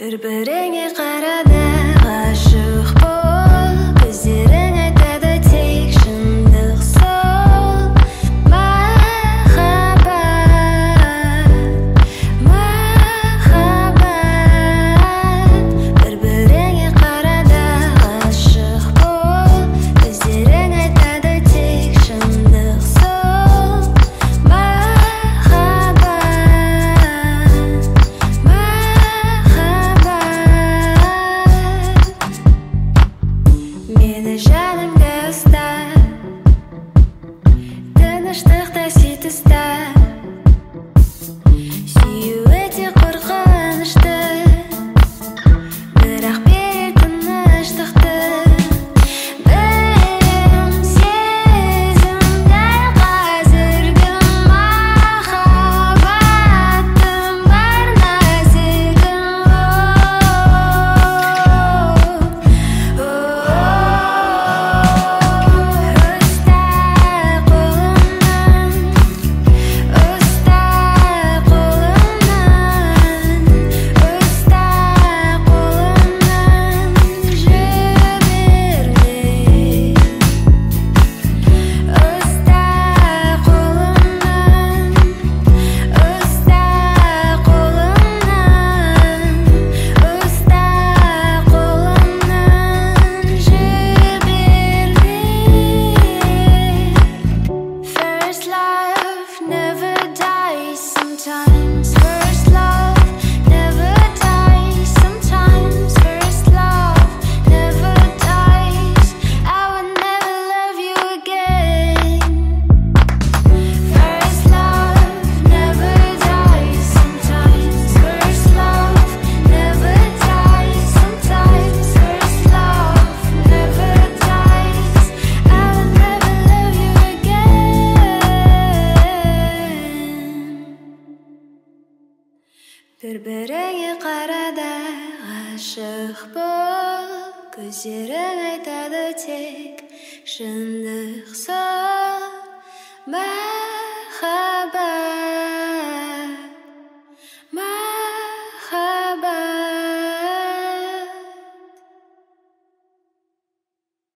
Бір-біріңе қарады ғашық бол, көздерің айтады тек шындық сол. Махаббат, махаббат. Бір-біріңе қарады ғашық бол, көздерің айтады тек шындық сол. Мені жаныңда ұста, тыныштықта сүйт ұста. Сүю өте қорқынышты, бірақ берер тыныштықты. Білем сезім дәл қазіргі махаббаттың бар нәзігін. First love never dies sometimes. First love never dies sometimes. First love never dies. I would never love you again. First love never dies sometimes. First love never dies sometimes. First love never dies. I would never love you again. Бір-біріңе қарады ғашық бол, көздерің айтады тек шындық сол.